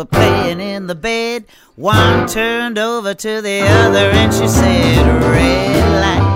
were playing in the bed. One turned over to the other and she said, red light,